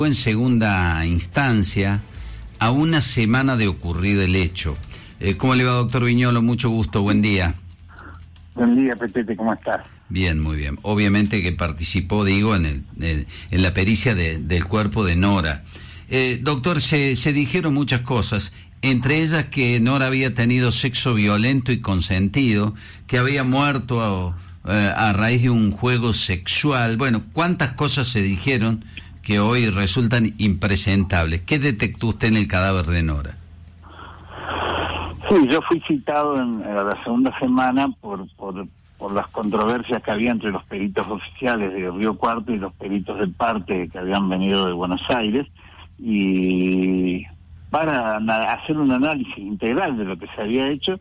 En segunda instancia, a una semana de ocurrido el hecho. ¿Cómo le va, doctor Viñolo? Mucho gusto, buen día. Buen día, Petete, ¿cómo estás? Bien, muy bien. Obviamente que participó, digo, en la pericia del cuerpo de Nora. Doctor, se dijeron muchas cosas, entre ellas que Nora había tenido sexo violento y consentido, que había muerto a raíz de un juego sexual. Bueno, cuántas cosas se dijeron que hoy resultan impresentables. ¿Qué detectó usted en el cadáver de Nora? Sí, yo fui citado en la segunda semana por las controversias que había entre los peritos oficiales de Río Cuarto y los peritos de parte que habían venido de Buenos Aires, y para hacer un análisis integral de lo que se había hecho,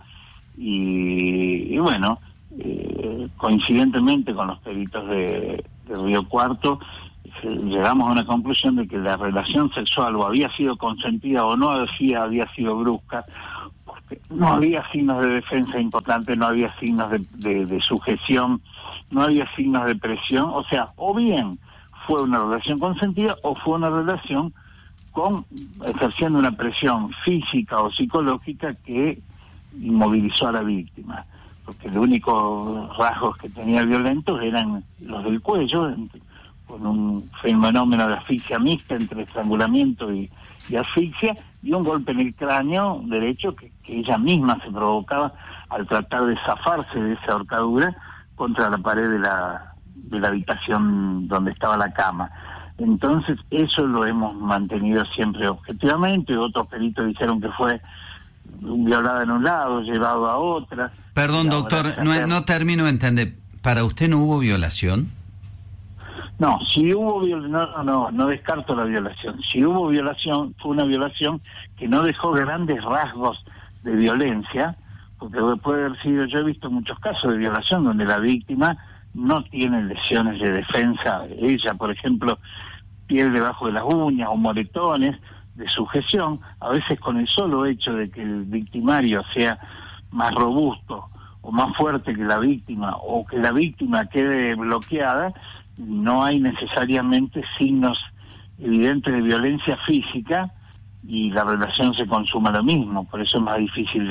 y bueno, coincidentemente con los peritos de Río Cuarto, llegamos a una conclusión de que la relación sexual o había sido consentida o no había sido brusca, porque no había signos de defensa importantes, no había signos de sujeción, no había signos de presión, o sea, o bien fue una relación consentida o fue una relación ejerciendo una presión física o psicológica que inmovilizó a la víctima, porque los únicos rasgos que tenía violentos eran los del cuello, con un fenómeno de asfixia mixta entre estrangulamiento y asfixia, y un golpe en el cráneo derecho que ella misma se provocaba al tratar de zafarse de esa ahorcadura contra la pared de la habitación donde estaba la cama. Entonces eso lo hemos mantenido siempre objetivamente. Otros peritos dijeron que fue violada en un lado, llevado a otra. Perdón, doctor, no termino de entender. ¿Para usted no hubo violación? No, si hubo no descarto la violación. Si hubo violación, fue una violación que no dejó grandes rasgos de violencia, porque puede haber sido, yo he visto muchos casos de violación donde la víctima no tiene lesiones de defensa. Ella, por ejemplo, piel debajo de las uñas o moretones de sujeción, a veces con el solo hecho de que el victimario sea más robusto o más fuerte que la víctima, o que la víctima quede bloqueada, no hay necesariamente signos evidentes de violencia física y la relación se consuma lo mismo, por eso es más difícil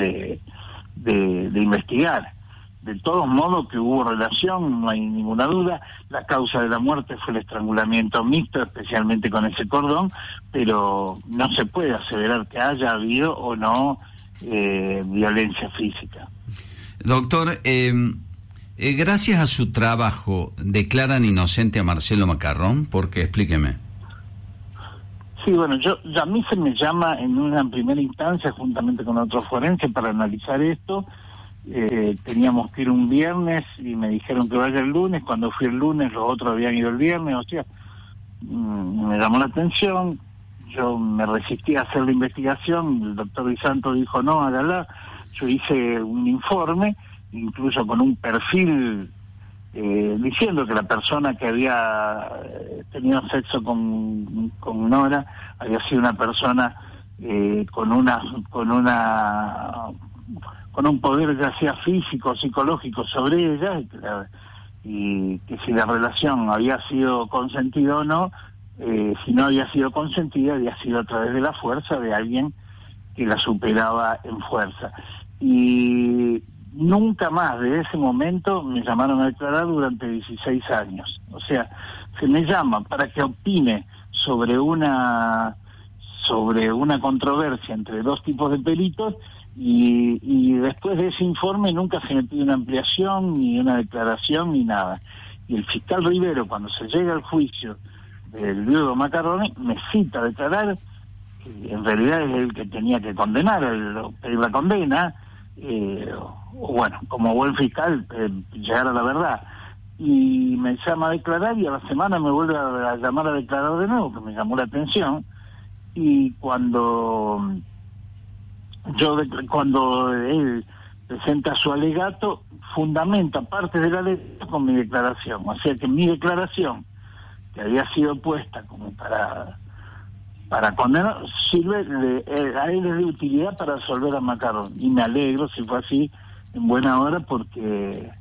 de investigar. De todos modos que hubo relación, no hay ninguna duda. La causa de la muerte fue el estrangulamiento mixto, especialmente con ese cordón, pero no se puede aseverar que haya habido o no violencia física. Doctor, gracias a su trabajo, ¿declaran inocente a Marcelo Macarrón? ¿Por qué? Explíqueme. Sí, bueno, a mí se me llama en una primera instancia, juntamente con otro forense, para analizar esto. Teníamos que ir un viernes y me dijeron que vaya el lunes. Cuando fui el lunes, los otros habían ido el viernes. O sea, me llamó la atención. Yo me resistí a hacer la investigación. El doctor Di Santo dijo, no, hágala. Yo hice un informe, incluso con un perfil diciendo que la persona que había tenido sexo con Nora había sido una persona con un poder ya sea físico o psicológico sobre ella, y que si la relación había sido consentida o no, si no había sido consentida, había sido a través de la fuerza de alguien que la superaba en fuerza. Y nunca más de ese momento me llamaron a declarar durante 16 años. O sea, se me llama para que opine sobre una controversia entre dos tipos de peritos, y después de ese informe nunca se me pide una ampliación, ni una declaración, ni nada. Y el fiscal Rivero, cuando se llega al juicio del viudo Macarrón, me cita a declarar, que en realidad es el que tenía que condenar, pedir la condena, o bueno, como buen fiscal, llegar a la verdad. Y me llama a declarar, y a la semana me vuelve a llamar a declarar de nuevo, que me llamó la atención. Y cuando él presenta su alegato, fundamenta parte del alegato con mi declaración. O sea que mi declaración, que había sido puesta como para condenar, a él es de utilidad para absolver a Macarrón. Y me alegro, si fue así, en buena hora, porque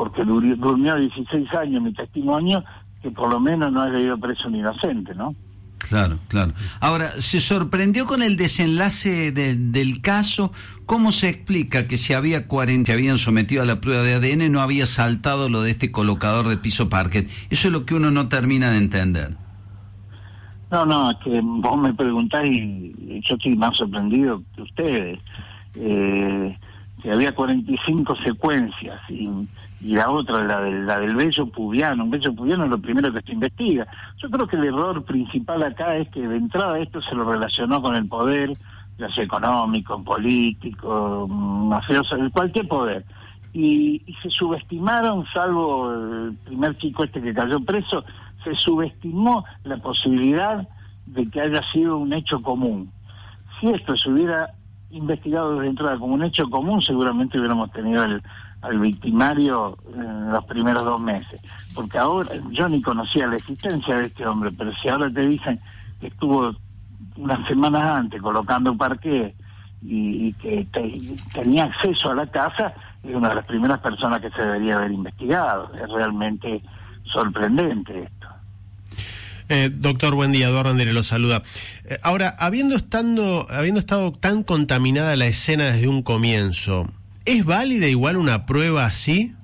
durmió 16 años mi testimonio, que por lo menos no haya ido preso un inocente, ¿no? Claro, claro. Ahora, ¿se sorprendió con el desenlace del caso? ¿Cómo se explica que si había 40 habían sometido a la prueba de ADN no había saltado lo de este colocador de piso parquet? Eso es lo que uno no termina de entender. No, es que vos me preguntás y yo estoy más sorprendido que ustedes. Que había 45 secuencias y la otra, la del vello pubiano. Un vello pubiano es lo primero que se investiga. Yo creo que el error principal acá es que de entrada esto se lo relacionó con el poder, ya sea económico, político, mafioso, cualquier poder. Y se subestimaron, salvo el primer chico este que cayó preso, se subestimó la posibilidad de que haya sido un hecho común. Si esto se hubiera investigado desde entrada como un hecho común, seguramente hubiéramos tenido al victimario en los primeros 2 meses. Porque ahora, yo ni conocía la existencia de este hombre, pero si ahora te dicen que estuvo unas semanas antes colocando parqué y que tenía acceso a la casa, es una de las primeras personas que se debería haber investigado. Es realmente sorprendente esto. Doctor, buen día, Eduardo Andere lo saluda. Ahora, habiendo estado tan contaminada la escena desde un comienzo, ¿es válida igual una prueba así?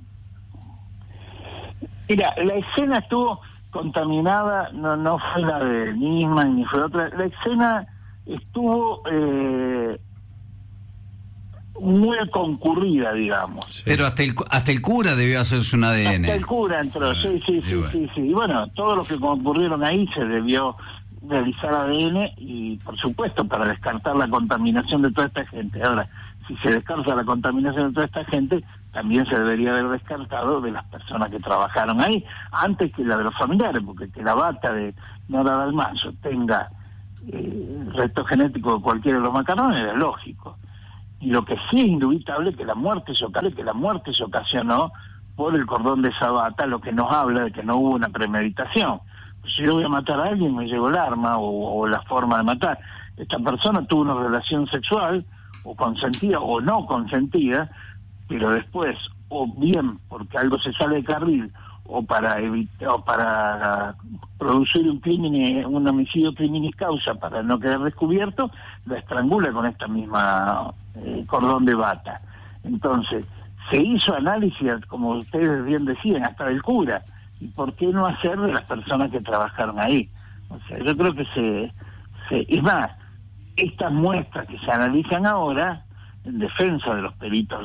Mira, la escena estuvo contaminada, no fue la de Nisman ni fue otra. La escena estuvo muy concurrida, digamos. Sí. Pero hasta el cura debió hacerse un ADN. Hasta el cura entró, sí. Y bueno, todos los que concurrieron ahí se debió realizar ADN y, por supuesto, para descartar la contaminación de toda esta gente. Ahora, si se descarta la contaminación de toda esta gente, también se debería haber descartado de las personas que trabajaron ahí, antes que la de los familiares, porque que la bata de Nora Dalmacio tenga resto genético de cualquiera de los macarrones era lógico. Y lo que sí es indubitable es que la muerte se ocasionó por el cordón de esa bata, lo que nos habla de que no hubo una premeditación. Pues si yo voy a matar a alguien, me llevo el arma o la forma de matar. Esta persona tuvo una relación sexual, o consentida o no consentida, pero después, o bien porque algo se sale de carril, o para producir un homicidio criminis causa para no quedar descubierto, la estrangula con esta misma cordón de bata. Entonces, se hizo análisis, como ustedes bien decían, hasta del cura. ¿Y por qué no hacer de las personas que trabajaron ahí? O sea, yo creo que es más, estas muestras que se analizan ahora, en defensa de los peritos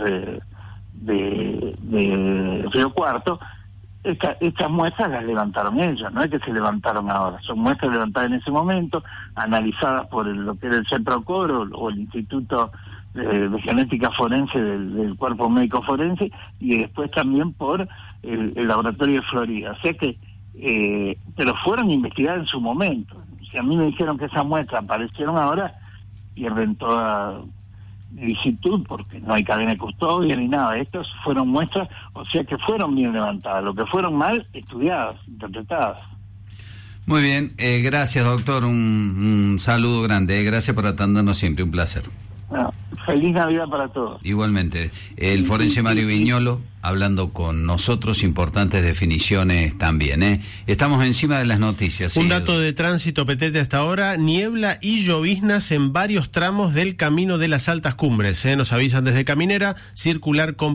de Río Cuarto, estas muestras las levantaron ellos, no es que se levantaron ahora, son muestras levantadas en ese momento, analizadas por lo que era el Centro Coro o el Instituto de Genética Forense del Cuerpo Médico Forense, y después también por el Laboratorio de Florida. O sea que, pero fueron investigadas en su momento. Si a mí me dijeron que esas muestras aparecieron ahora, pierden toda licitud porque no hay cadena de custodia ni nada. Estas fueron muestras, o sea que fueron bien levantadas, lo que fueron mal estudiadas, interpretadas. Muy bien, gracias doctor, un saludo grande, gracias por atendernos siempre, un placer. Bueno, feliz Navidad para todos. Igualmente, el forense Mario Viñolo hablando con nosotros, importantes definiciones también, ¿eh? Estamos encima de las noticias. Un ¿sí? dato de tránsito, Petete, hasta ahora, niebla y lloviznas en varios tramos del camino de las altas cumbres, ¿eh? Nos avisan desde Caminera, circular con